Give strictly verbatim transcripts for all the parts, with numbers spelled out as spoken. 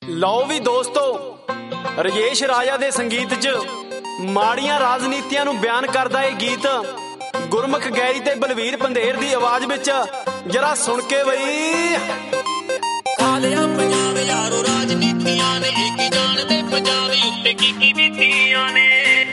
ਲਓ ਵੀ ਦੋਸਤੋ, ਰਜੇਸ਼ ਰਾਜਾ ਦੇ ਸੰਗੀਤ 'ਚ ਮਾੜੀਆਂ ਰਾਜਨੀਤੀਆਂ ਨੂੰ ਬਿਆਨ ਕਰਦਾ ਇਹ ਗੀਤ ਗੁਰਮੁਖ ਗੈਰੀ ਤੇ ਬਲਵੀਰ ਪੰਧੇਰ ਦੀ ਆਵਾਜ਼ ਵਿੱਚ। ਜਰਾ ਸੁਣ ਕੇ ਬਈ। ਖਾ ਲਿਆ ਪੰਜਾਬ ਯਾਰੋ ਰਾਜਨੀਤੀਆਂ ਨੇ, ਇਹ ਕੀ ਜਾਣਦੇ ਪੰਜਾਬ ਉੱਤੇ ਕੀ ਕੀ ਬੀਤੀਆਂ ਨੇ।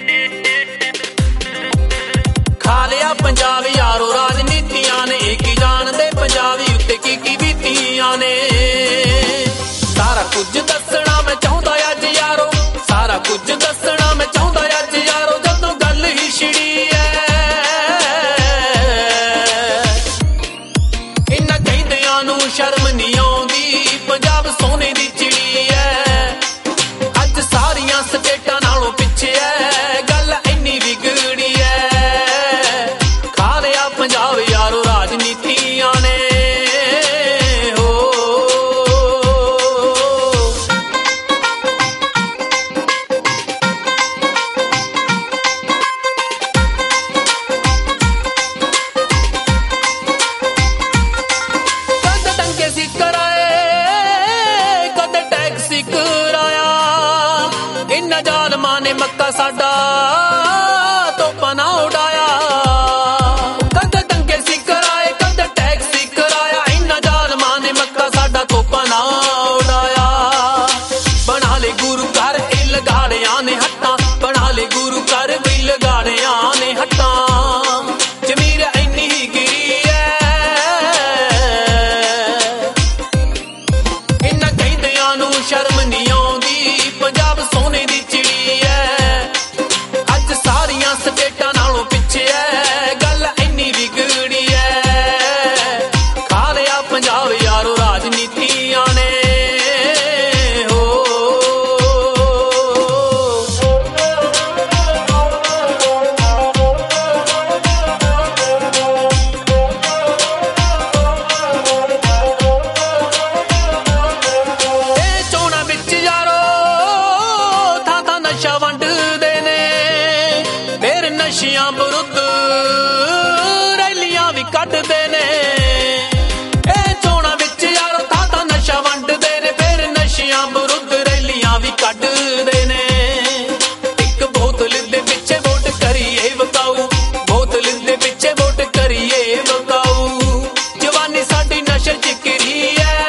ਖਾ ਲਿਆ ਪੰਜਾਬ ਯਾਰੋ ਰਾਜਨੀਤੀਆਂ ਨੇ, ਇਹ ਕੀ ਜਾਣਦੇ ਪੰਜਾਬ ਉੱਤੇ ਕੀ ਕੀ ਬੀਤੀਆਂ ਨੇ। ਸਾਰਾ ਕੁਝ ਦੱਸਣਾ ਮੈਂ ਚਾਹੁੰਦਾ ਅੱਜ ਯਾਰੋ, ਸਾਰਾ ਕੁਝ ਦੱਸਣਾ ਮੈਂ ਚਾਹੁੰਦਾ ਅੱਜ ਯਾਰੋ, ਜਦੋਂ ਗੱਲ ਹੀ ਛਿੜੀ ਐ। ਇਹਨਾਂ ਕਹਿੰਦਿਆਂ ਨੂੰ ਸ਼ਰਮ ਨਹੀਂ ਆਉਂਦੀ, ਪੰਜਾਬ ਸੋਨੇ ਦੀ ਚਿੜੀ ਐ। ਅੱਜ ਸਾਰੀਆਂ ਸਟੇਟਾਂ ਨਾਲੋਂ ਪਿੱਛੇ ਐ, ਗੱਲ ਇੰਨੀ ਵਿਗੜੀ ਐ। ਖਾ ਲਿਆ ਪੰਜਾਬ ਯਾਰੋ ਰਾਜਨੀਤੀਆਂ ਨੇ। ਜ਼ਾਲਮਾਂ ਨੇ ਮੱਕਾ ਸਾਡਾ ਤੋਪਾਂ ਨਾ ਉਡਾਇਆ, ਕਦੇ ਦੰਗੇ ਸੀ ਕਰਾਏ ਕਦੇ ਟੈਕਸ ਸੀ ਕਰਾਇਆ। ਇਹਨਾਂ ਜ਼ਾਲਮਾਂ ਨੇ ਮੱਕਾ ਸਾਡਾ ਤੋਪਾਂ ਨਾ ਉਡਾਇਆ। ਬਣਾ ਲੈ ਗੁਰੂ ਘਰ ਇਹ ਲਗਾੜਿਆਂ ਨੇ ਹੱਟਾਂ, ਬਣਾ ਲੈ ਗੁਰੂ ਘਰ ਵੀ ਲਗਾੜਿਆਂ ਨੇ ਹੱਟਾਂ। ਜ਼ਮੀਰ ਇੰਨੀ ਹੀ ਗਿਰੀ ਐ, ਇਹਨਾਂ ਕਹਿੰਦਿਆਂ ਨੂੰ ਸ਼ਰਮ ਨਹੀਂ ਆਉਂਦੀ, ਪੰਜਾਬ ਸੋਨੇ ਦੀ ਚਿੜੀ ਐ। ਅੱਜ ਸਾਰੀਆਂ ਸਟੇਟਾਂ ਨਾਲੋਂ ਪਿੱਛੇ ਐ, ਗੱਲ ਇੰਨੀ ਵਿਗੜੀ ਐ। ਖਾ ਲਿਆ ਪੰਜਾਬ ਯਾਰੋ ਰਾਜਨੀਤੀਆਂ ਨੇ। ਨਸ਼ਿਆਂ ਵਿਰੁੱਧ ਰੈਲੀਆਂ ਵੀ ਕੱਢਦੇ ਨੇ, ਇਹ ਚੋਣਾਂ ਵਿੱਚ ਯਾਰੋ ਥਾਂ ਥਾਂ ਨਸ਼ਾ ਵੰਡਦੇ ਨੇ। ਫਿਰ ਨਸ਼ਿਆਂ ਵਿਰੁੱਧ ਰੈਲੀਆਂ ਵੀ ਕੱਢਦੇ ਨੇ। ਇੱਕ ਬੋਤਲ ਦੇ ਪਿੱਛੇ ਵੋਟ ਕਰੀਏ ਵਕਾਊ, ਬੋਤਲ ਦੇ ਪਿੱਛੇ ਵੋਟ ਕਰੀਏ ਵਕਾਊ। ਜਵਾਨੀ ਸਾਡੀ ਨਸ਼ੇ ਚ ਘਿਰੀ ਐ,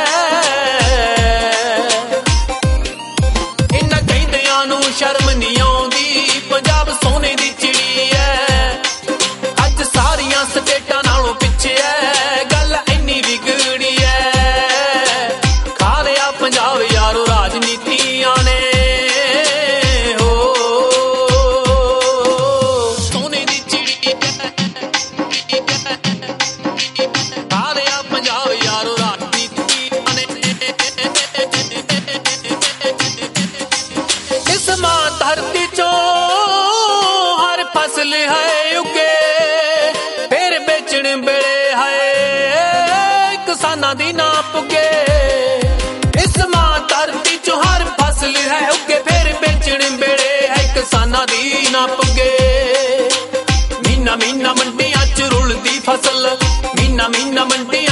ਇਹਨਾਂ ਕਹਿੰਦਿਆਂ ਨੂੰ ਸ਼ਰਮ ਨਹੀਂ ਆਉਂਦੀ, ਪੰਜਾਬ ਸੋਨੇ ਦੀ ਚਿੜੀ ਐ। ਅੱਜ ਸਾਰੀਆਂ ਸਟੇਟਾਂ ਨਾਲੋਂ ਪਿੱਛੇ ਐ, ਗੱਲ ਇੰਨੀ ਵਿਗੜੀ ਐ। ਖਾ ਲਿਆ ਪੰਜਾਬ ਯਾਰੋ ਰਾਜਨੀਤੀਆਂ ਨੇ। ਸੋਨੇ ਦੀ ਚਿੜੀ ਖਾ ਲਿਆ ਪੰਜਾਬ ਯਾਰੋ ਰਾਜਨੀਤੀਆਂ ਨੇ। ਇਸ ਮਾਂ ਧਰਤੀ ਚੋਂ ਹਰ ਫਸਲ ਹੈ ਉੱਗੇ, ਫਿਰ ਵੇਚਣ ਵੇਲੇ ਹੈ ਕਿਸਾਨਾਂ ਦੀ ਨਾ ਪੁੱਗੇ। ਇਸ ਮਾਂ ਧਰਤੀ ਚੋਂ ਹਰ ਫਸਲ ਹੈ ਉੱਗੇ, ਫਿਰ ਵੇਚਣ ਵੇਲੇ ਹੈ ਕਿਸਾਨਾਂ ਦੀ ਨਾ ਪੁੱਗੇ। ਮਹੀਨਾ ਮਹੀਨਾ ਮੰਡੀਆਂ ਚ ਰੁਲਦੀ ਫਸਲ, ਮਹੀਨਾ ਮਹੀਨਾ ਮੰਡੀ